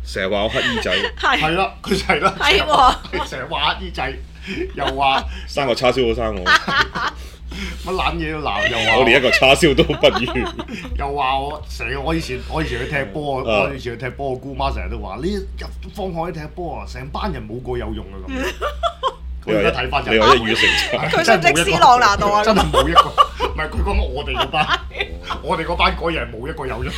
成日話我乞衣仔， 係係啦，佢就係啦， 係喎， 佢成日話啲仔，又話生個叉燒都生我， 乜撚嘢都鬧，又話我連一個叉燒都不如。 又話我成日，我以前我以前去踢波， 啊我以前去踢波，我姑媽成日都話：你入放學去踢波啊，成班人冇個有用啊咁樣。我而家睇翻就你話一語成讖， 佢想即斯朗拿度啊！ 真係冇一個，唔係佢講我哋嗰班，我哋嗰班嗰人冇一個有用。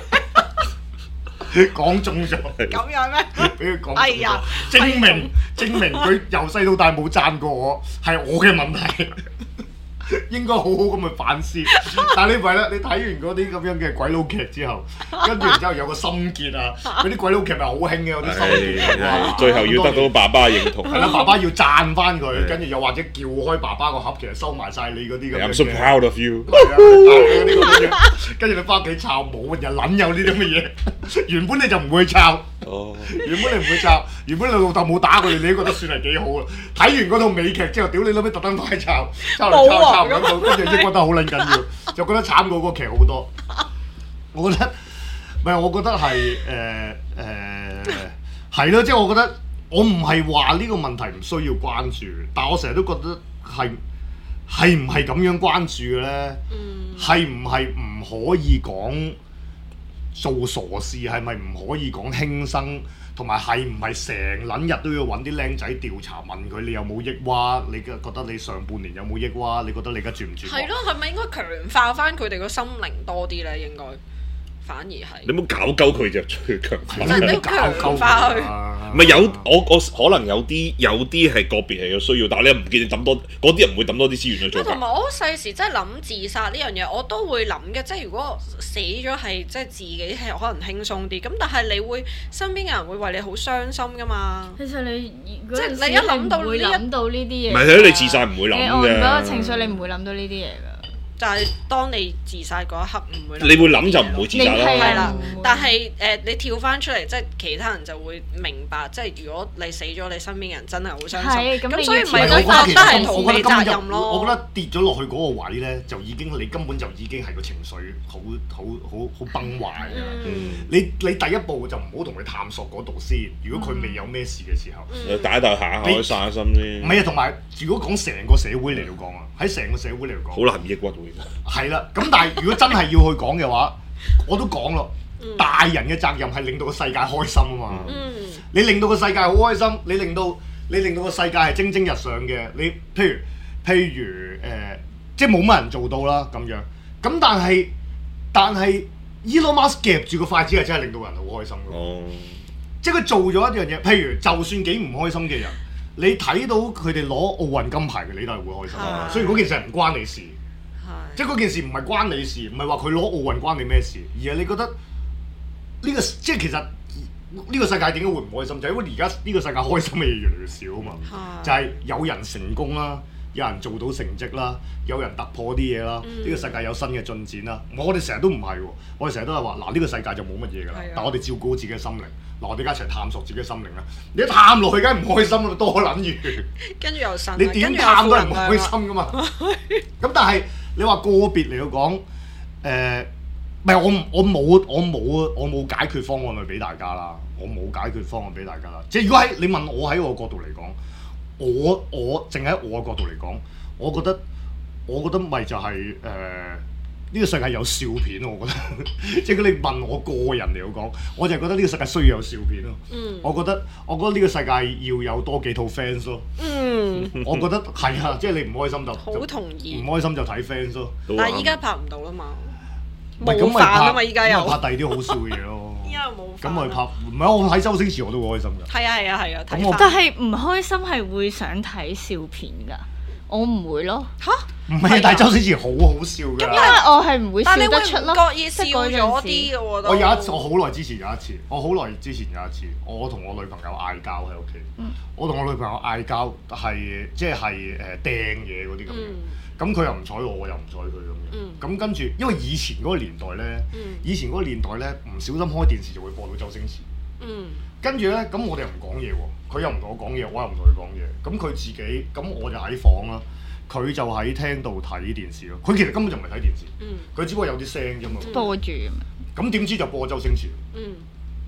講中咗， 咁樣咩？ 俾佢講中哎呀咗，證明證明佢由細到大冇讚過我，係我嘅問題。應該好好咁去反思，但係你唔係啦，你睇完嗰啲咁樣嘅鬼佬劇之後，跟住然之後有個心結啊，嗰啲鬼佬劇咪好興嘅，有啲心結啊， 最後要得到爸爸認同。 係啦，爸爸要讚翻佢，跟住又或者叫開爸爸個盒，其實收埋晒你嗰啲咁樣 I'm so 嘅。 proud of you。 係啊嗰啲咁樣，跟住你翻屋企抄冇人撚有呢啲咁嘅嘢，原本你就唔會抄。 哦， 原本你唔會抄，原本你老豆冇打過你，你都覺得算係幾好啦。睇完嗰套美劇之後，屌你老味特登翻去抄，抄嚟抄抄唔到，跟住抑鬱得好撚緊要，就覺得慘過嗰個劇好多。我覺得唔係，我覺得係誒誒係咯，即係我覺得我唔係話呢個問題唔需要關注，但係我成日都覺得係係唔係咁樣關注嘅咧？係唔係唔可以講？做傻事係咪唔可以講輕生？同埋係唔係成撚日都要揾啲僆仔調查問佢你有冇抑鬱？你覺得你上半年有冇抑鬱？你覺得你而家轉唔轉？ 係咯，係咪應該強化翻佢哋個心靈多啲咧？應該反而係你唔好搞鳩佢就最強化。 你要強化佢。 唔係有我我可能有啲有啲係個別係有需要，但係你又唔見你抌多嗰啲人唔會抌多啲資源去做㗎。 同埋我細時真係諗自殺呢樣嘢，我都會諗嘅。即係如果死咗係即係自己係可能輕鬆啲，咁但係你會身邊嘅人會為你好傷心㗎嘛。 其實你即係你一諗到呢一會諗到呢啲嘢。 唔係睇你自殺唔會諗你按嗰個情嘅。 緒，你唔會諗到呢啲嘢㗎。 就係當你自殺嗰一刻唔會諗。 你會諗就唔會自殺你係啦。 係啦唔會， 但係誒、呃，你跳翻出嚟，即係其他人就會明白，即係如果你死咗，你身邊嘅人真係好傷心。 係咁你所以要咪自己覺得係逃避我覺得根本就責任咯。 我覺得跌咗落去嗰個位咧，就已經你根本就已經係個情緒好好好好崩壞啊！ 嗯你你第一步就唔好同佢探索嗰度先。如果佢未有咩事嘅時候， 嗯打一打下可以散下心啫。 唔係啊，同埋如果講成個社會嚟到講啊，喺成個社會嚟到講， 好難抑鬱喎。 係啦。咁但係如果真係要去講嘅話，我都講咯，大人嘅責任係令到個世界開心啊嘛。 嗯你令到個世界好開心，你令到你令到個世界係蒸蒸日上嘅。你譬如譬如誒、呃，即係冇乜人做到啦咁樣。咁但係但係 Elon Musk 夾住個筷子係真係令到人好開心嘅。 哦， 即係佢做咗一樣嘢，譬如就算幾唔開心嘅人，你睇到佢哋攞奧運金牌嘅，你都係會開心。 係雖然嗰件事係唔關你事， 係即係嗰件事唔係關你事，唔係話佢攞奧運關你咩事，而係你覺得呢、個即係其實呢個世界點解會唔開心？就係、因為而家呢個世界開心嘅嘢越嚟越少啊嘛。 係就係有人成功啦，有人做到成績啦，有人突破啲嘢啦，呢、 嗯個世界有新嘅進展啦。我哋成日都唔係喎，我哋成日都係話嗱，呢個世界就冇乜嘢㗎啦係啊。 但我哋照顧好自己嘅心靈，嗱我哋而家一齊探索自己嘅心靈啦。你一探落去，梗係唔開心啦，多撚住。 跟住又呻啦， 你點跟住又探都係唔負能量啦開心㗎嘛。咁但係你話個別嚟到講，誒唔係我唔我冇我冇我冇解決方案去俾大家啦，我冇解決方案俾大家啦。即係如果喺你問我喺我角度嚟講，我我淨喺我嘅角度嚟講，我覺得我覺得咪就係誒呢個世界有笑片咯，我覺得。即係如果你問我個人嚟講，我就係覺得呢個世界需要有笑片咯。 嗯我覺得我覺得呢個世界要有多幾套 fans 咯。 嗯， 我覺得係啊，即係你唔開心就好同意唔。開心就睇 fans 咯。 但係依家拍唔到啦嘛，冇唔係咁咪飯啊嘛， 拍， 依家又咁咪拍第二啲好笑嘅嘢咯。 依家又冇飯咁咪拍，唔係我睇周星馳我都會開心㗎。 係啊係啊係啊，睇咁我飯但係唔開心係會想睇笑片㗎，我唔會咯， 嚇， 唔係，但係周星馳好好笑因為㗎。 我係唔會笑但係你會得出咯。 唔覺意笑即係嗰陣咗時啲嘅喎都。 我有一次，我好耐之前有一次，我好耐之前有一次，我同我女朋友嗌交喺屋企。 嗯我同我女朋友嗌交係即係誒掟嘢嗰啲咁樣。 嗯咁佢又唔睬我，我又唔睬佢咁樣。 嗯咁跟住，因為以前嗰個年代咧， 嗯以前嗰個年代咧，唔小心開電視就會播到周星馳。 嗯跟住咧，咁我哋又唔講嘢喎，佢又唔同我講嘢，我又唔同佢講嘢。咁佢自己，咁我就喺房啦，佢就喺廳度睇電視咯。佢其實根本就唔係睇電視， 嗯佢只不過有啲聲啫嘛。 播住咁樣。 咁點知就播周星馳？ 嗯， 跟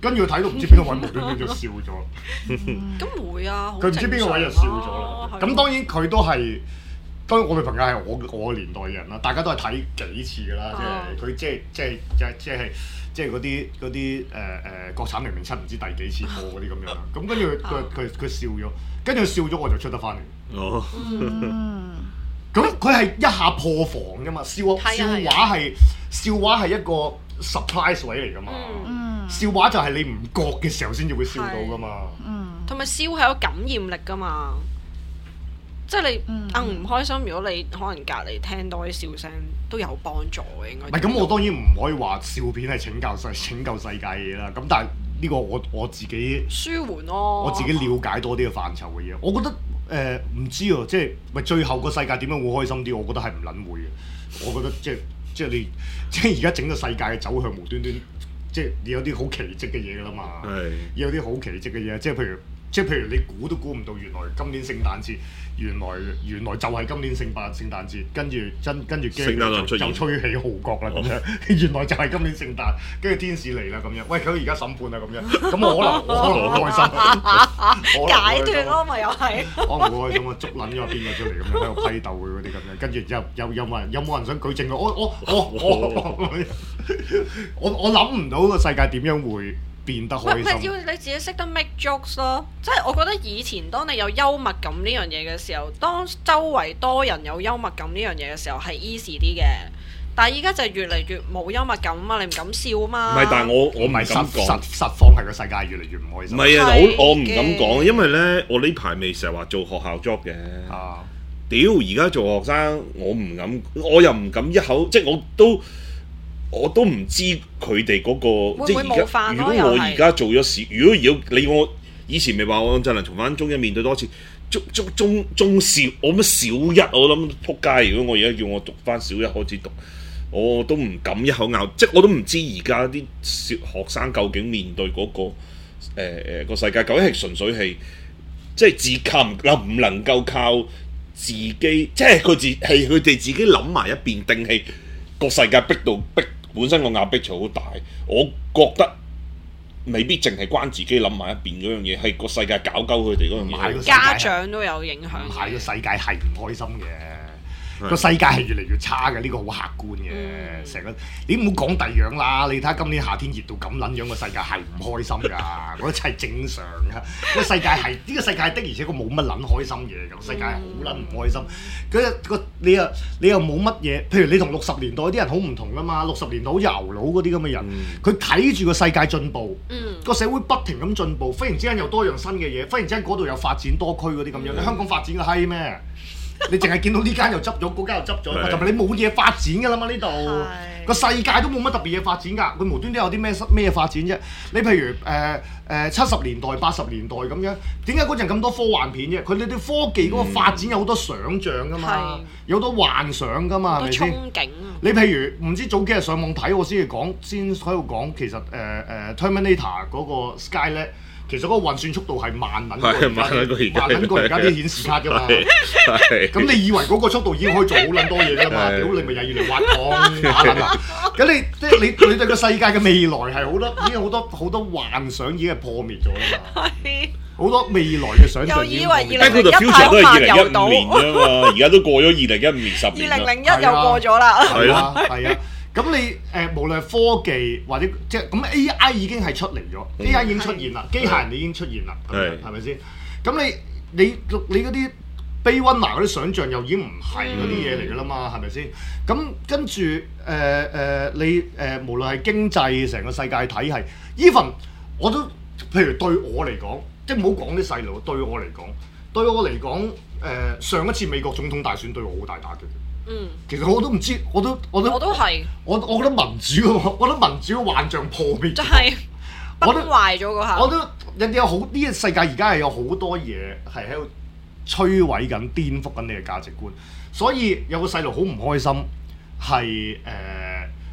跟住佢睇到唔知邊個位無端端就笑咗。 咁會啊， 佢唔知邊個位就笑咗啦。咁當然佢都係。當然我女朋友係我我年代嘅人啦，大家都係睇幾次㗎啦，即係佢即係即係即係即係即係嗰啲嗰啲誒誒國產零零七唔知第幾次播嗰啲咁樣啦。咁跟住佢佢佢笑咗，跟住笑咗我就出得翻嚟。 哦， 咁佢係一下破防㗎嘛，笑笑話係笑話係一個 surprise 位嚟㗎嘛，笑話就係你唔覺嘅時候先至會笑到㗎嘛。 同埋笑係有感染力㗎嘛。即係你硬唔開心，如果你可能隔離聽到啲笑聲，都有幫助嘅應該。 唔係咁，我當然唔可以話笑片係拯救世拯救世界嘅嘢啦。咁但係呢個我我自己舒緩咯， 我自己了解多啲嘅範疇嘅嘢。我覺得誒唔知喎，即係咪最後個世界點樣會開心啲？我覺得係唔撚會嘅。我覺得即係即係你即係而家整個世界嘅走向無端端，即係有啲好奇蹟嘅嘢㗎啦嘛。係。有啲好奇蹟嘅嘢，即係譬如即係譬如你估都估唔到，原來今年聖誕節。原來原來就係今年聖誕聖誕節，跟住真跟住驚就就吹起號角啦咁樣。原來就係今年聖誕，跟住天使嚟啦咁樣。喂，佢而家審判啦咁樣，咁我可能我可能好開心， 解脫咯咪又係。 我唔會開心啊，捉撚咗邊個出嚟咁樣喺度批鬥佢嗰啲咁樣，跟住之後有有冇人有冇人想舉證我我我我我我我諗唔到個世界點樣會變得開心。 唔係要你自己識得 make jokes 咯，即係我覺得以前當你有幽默感呢樣嘢嘅時候，當周圍多人有幽默感呢樣嘢嘅時候係 easy 啲嘅。但係依家就越嚟越冇幽默感啊嘛，你唔敢笑啊嘛。 唔係，但係我我唔係咁講。 實實況係個世界越嚟越唔開心。 唔係啊，我我唔敢講，因為咧我呢排未成日話做學校 job 嘅。啊！屌，而家做學生，我唔敢，我又唔敢一口，即係我都。我都唔知佢哋嗰個會唔會冒犯咯？ 即係而家，如果我而家做咗事，如果如果你我以前咪話我就能重返中一面對多次，中中中中小我乜小一我諗撲街。如果我而家叫我讀翻小一開始讀，我都唔敢一口咬，即係我都唔知而家啲小學生究竟面對嗰、嗰個誒誒、呃、個世界究竟係純粹係即係自靠能唔能夠靠自己，即係佢自係佢哋自己諗埋一邊，定係個世界逼到逼。本身個壓迫就好大，我覺得未必淨係關自己諗埋一邊嗰樣嘢，係個世界搞鳩佢哋嗰樣嘢。 家長都有影響。 唔係個世界係唔開心嘅，個世界係越嚟越差嘅，呢個好客觀嘅。成個你唔好講第樣啦，你睇下今年夏天熱到咁撚樣，個世界係唔開心㗎，我覺得真係正常㗎。個世界係呢個世界的，而且確冇乜撚開心嘢，個世界係好撚唔開心。佢個你又你又冇乜嘢，譬如你同六十年代啲人好唔同㗎嘛。六十年代好似牛佬嗰啲咁嘅人，佢睇住個世界進步，個社會不停咁進步，忽然之間又多樣新嘅嘢，忽然之間嗰度有發展多區嗰啲咁樣。你香港發展個閪咩？你淨係見到呢間又執咗，嗰間又執咗，同埋你冇嘢發展㗎啦嘛呢度，個世界都冇乜特別嘢發展㗎，佢無端端有啲咩咩發展啫？你譬如誒誒七十年代、八十年代咁樣，點解嗰陣咁多科幻片啫？佢哋啲科技嗰個發展有好多想像㗎嘛，有好多幻想㗎嘛，係咪先？ 憧憬。 你譬如唔知早幾日上網睇，我先至講，先喺度講，其實誒誒、呃、Terminator 嗰個 Skynet。其實嗰個運算速度係慢撚過而家，慢撚過而家啲顯示卡㗎嘛。咁你以為嗰個速度已經可以做好撚多嘢㗎嘛？屌你咪又要嚟挖礦打撚啊！咁你即係你你對個世界嘅未來係好多已經好多好多幻想已經係破滅咗啦嘛。好多未來嘅想像已經破滅。 又以為二零零一太慢又到， 而家都過咗二零一五年十年。 二零零一又過咗啦。 係啊，係啊。咁你誒、呃、無論係科技或者即係咁 A I 已經係出嚟咗、嗯、，A I 已經出現啦，機械人已經出現啦，係咪先？咁你你你嗰啲 Blade Runner 嗰啲想像又已經唔係嗰啲嘢嚟㗎啦嘛，係咪先？咁跟住誒誒你誒、呃、無論係經濟成個世界體系 ，even 我都譬如對我嚟講，即係唔好講啲細路，對我嚟講，對我嚟講誒上一次美國總統大選對我好大打擊。嗯，其實我都唔知，我都我都我都係，我我覺得民主嘅，我覺得民主嘅幻象破滅， 就係崩壞咗嗰下。 我都人哋有好呢個世界而家係有好多嘢係喺度摧毀緊、顛覆緊你嘅價值觀，所以有個細路好唔開心，係誒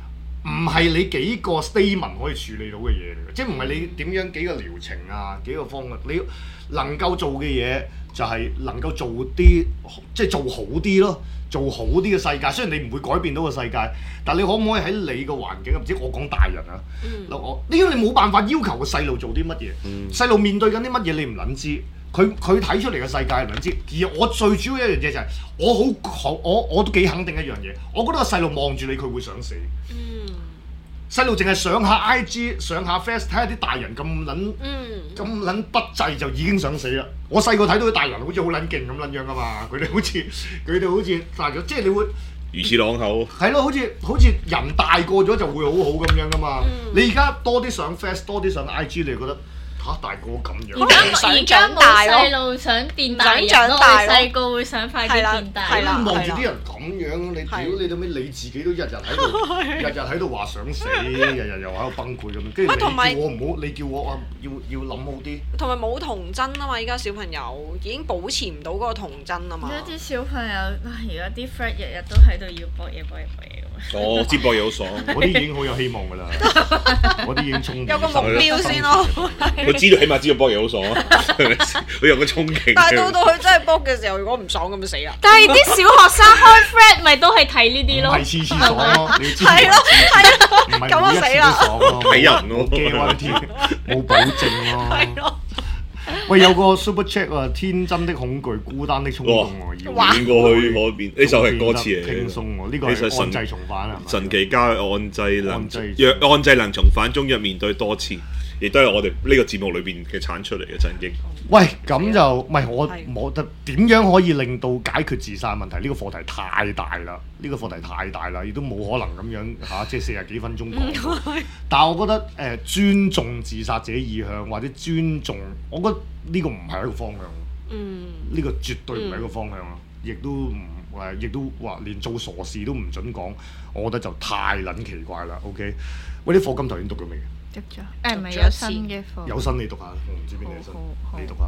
唔係你幾個 statement 可以處理到嘅嘢嚟嘅，即係唔係你點樣幾個療程啊，幾個方案，你能夠做嘅嘢就係能夠做啲，即係做好啲咯，做好啲嘅世界。雖然你唔會改變到個世界，但你可唔可以喺你個環境，唔知我講大人啊，嗱、嗯、我呢個你冇辦法要求個細路做啲乜嘢，細路、嗯、面對緊啲乜嘢你唔撚知。佢佢睇出嚟嘅世界唔知，而我最主要一樣嘢就係、是、我好我我都幾肯定一樣嘢，我覺得個細路望住你佢會想死。細路淨係上下 I G 上下 Face 睇下啲大人咁撚咁撚不濟就已經想死啦。我細個睇到啲大人好似好撚勁咁撚樣噶嘛，佢哋好似佢哋好似大咗，即係你會魚翅朗口。 係咯，好似好似人大個咗就會好好咁樣噶嘛。嗯、你而家多啲上 Face 多啲上 I G 你覺得？嚇大個咁樣， 而家而家冇細路想變大人咯，細個會想快啲變大人。 你望住啲人咁樣，你屌你到尾你自己都日日喺度，日日喺度話想死，日日又喺度崩潰咁樣。跟住你叫我唔好，你叫我啊要要諗好啲。同埋冇童真啊嘛！依家小朋友已經保持唔到嗰個童真啊嘛。有啲小朋友而家啲 friend 日日都喺度要搏嘢搏嘢搏嘢。 哦，接博嘢好爽， 嗰啲已經好有希望㗎啦，嗰啲已經衝有個目標先咯。 佢知道起碼知道博嘢好爽啊，係咪先？佢有個衝勁。 但係到到佢真係博嘅時候，如果唔爽咁就死啦。 但係啲小學生開 friend 咪都係睇呢啲咯。 唔係次次爽咯，你知唔知？ 係咯係咯，咁啊死啦！ 睇人咯， 驚我啲冇保證咯。係咯。喂，有個 super chat 啊！天真的恐懼，孤單的衝動喎，要轉過去嗰邊。呢首係歌詞嚟嘅， 輕鬆喎。呢個係按掣重返啊！ 神奇加按掣能若按掣能重返，終日面對多次，亦都係我哋呢個節目裏邊嘅產出嚟嘅曾經。 喂，咁就唔係我冇得點樣可以令到解決自殺問題？呢個課題太大啦，呢個課題太大啦，亦都冇可能咁樣嚇，即係四十幾分鐘講。但係我覺得誒尊重自殺者意向，或者尊重，我覺得呢個唔係一個方向。嗯，呢個絕對唔係一個方向啊！亦都唔誒，亦都話連做傻事都唔準講，我覺得就太撚奇怪啦。OK，喂，啲課金頭已經讀咗未？讀咗，誒唔係有新嘅課，有新你讀下，我唔知邊啲係新，你讀下。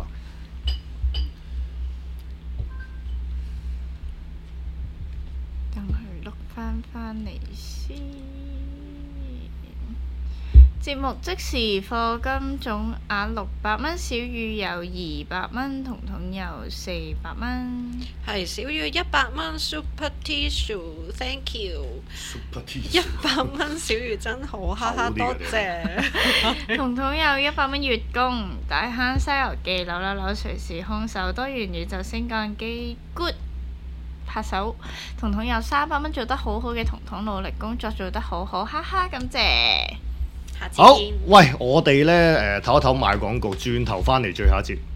等佢錄翻翻嚟先。節目即時課金總額六百蚊，小雨有二百蚊，彤彤有四百蚊。係小雨一百蚊 Super Tissue，Thank you。Super Tissue。一百蚊小雨真好，哈哈多謝。彤彤有一百蚊月供，大坑西遊記扭扭扭隨時空手，多元宇宙升降機 good。拍手，彤彤有三百蚊，做得好好嘅彤彤努力工作做得好好，哈哈感謝。下次見。好，喂，我哋咧誒唞一唞賣廣告，轉頭翻嚟最後一節。